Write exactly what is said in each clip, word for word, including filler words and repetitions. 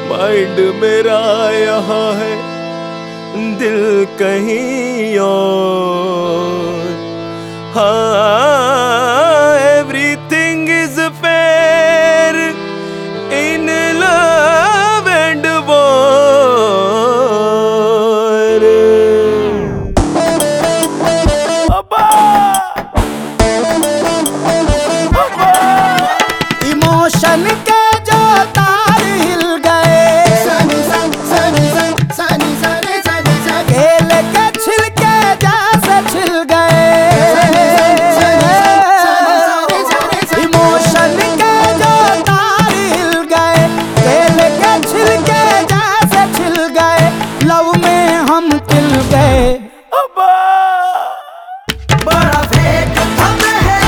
Mind मेरा यहाँ है, दिल कहीं और। हाँ, everything is fair in love and war. Emotion के जो तार हिल गए, केले के छिलके जैसे छिल गए। इमोशन के जो तार हिल गए, केले के छिलके जैसे छिल गए। लव में हम खिल गए। बड़ा फेक हम है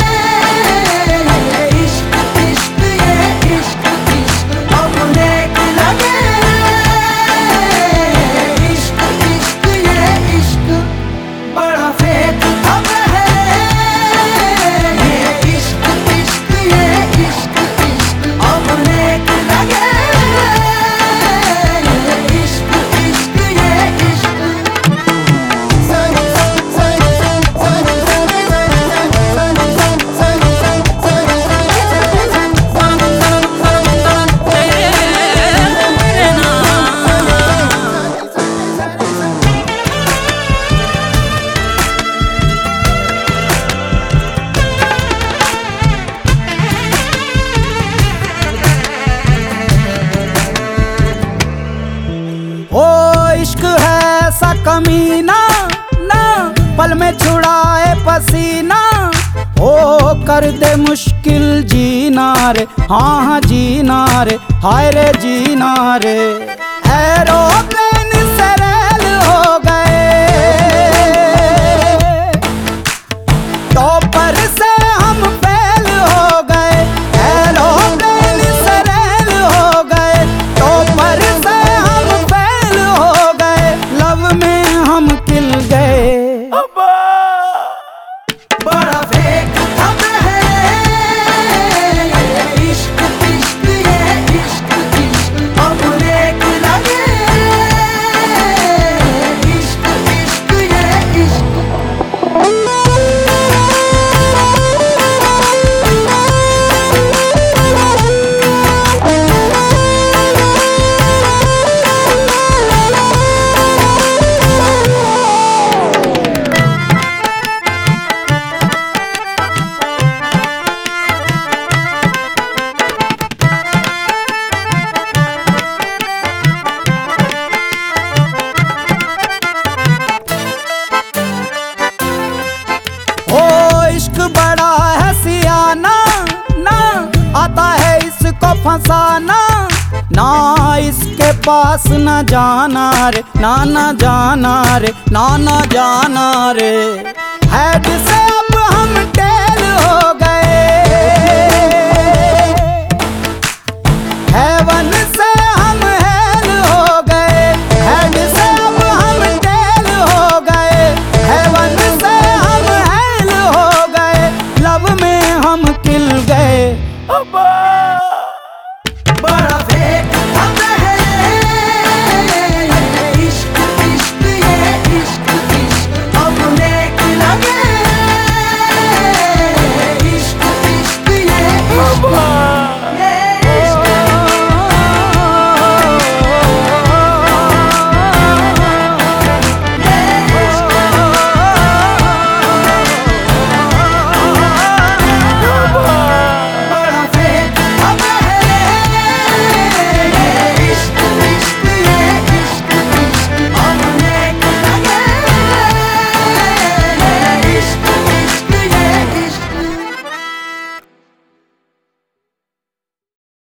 ये इश्क इश्क ये इश्क इश्क अपने लगे। इश्क इश्क ये इश्क बड़ा फेक हम है ये इश्क इश्क ये इश्क इश्क अपने लगे। इश्क इश्क ये इश्क ओ इश्क है ऐसा कमीना ना, पल में छुड़ाए पसीना। ओ कर दे मुश्किल जीना रे, हाँ हाँ जीना रे, हाय रे जीना रे। एरोप्लेन से रेल हो गए, टॉपर से हम फेल हो गए। एरोप्लेन से रेल हो गए, टॉपर से हम फेल हो गए। लव में हम खिल गए। बड़ा फेक हम है ये इश्क इश्क ये इश्क इश्क अपने लगे। इश्क इश्क ये इश्क ओ इश्क बड़ा है सियाना ना, आता है इसको फंसाना। ना इसके पास न जाना रे, ना ना जाना रे, ना ना जाना रे। हेड से अब हम टेल हो गए।